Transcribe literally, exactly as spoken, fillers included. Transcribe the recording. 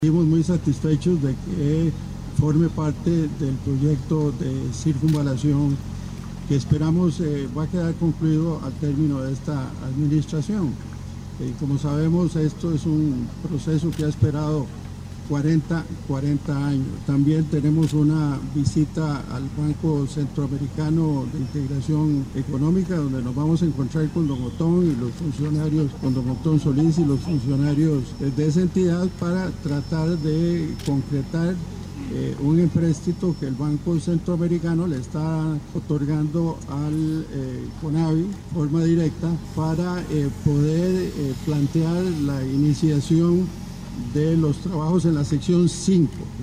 Estamos muy satisfechos de que forme parte del proyecto de circunvalación que esperamos eh, va a quedar concluido al término de esta administración. Eh, como sabemos, esto es un proceso que ha esperado cuarenta años. También tenemos una visita al Banco Centroamericano de Integración Económica, donde nos vamos a encontrar con don Otón y los funcionarios, con don Otón Solís y los funcionarios de esa entidad para tratar de concretar eh, un empréstito que el Banco Centroamericano le está otorgando al eh, CONAVI de forma directa para eh, poder eh, plantear la iniciación de los trabajos en la sección cinco.